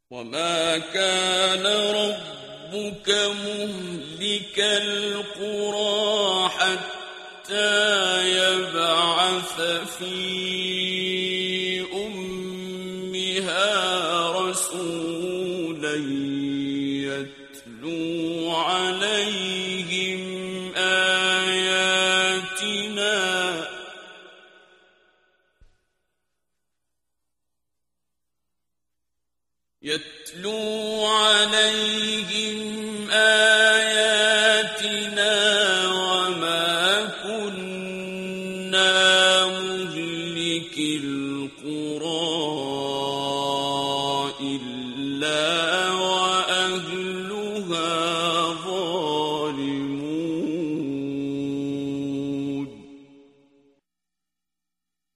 وما كان ربك مهلك القرى حتى يبعث في أمها رسولا يتلو عليهم آياتنا وما كنا مهلك القرى إلا